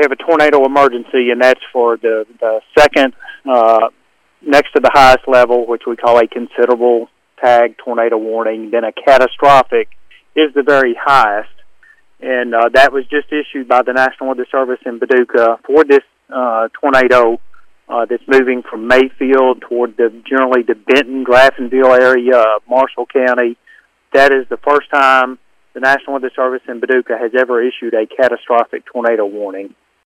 we have a tornado emergency, and that's for the second, next to the highest level, which we call a considerable tag tornado warning. Then a catastrophic is the very highest, and that was just issued by the National Weather Service in Paducah for this tornado that's moving from Mayfield toward generally the Benton, Graftonville area of Marshall County. That is the first time the National Weather Service in Paducah has ever issued a catastrophic tornado warning.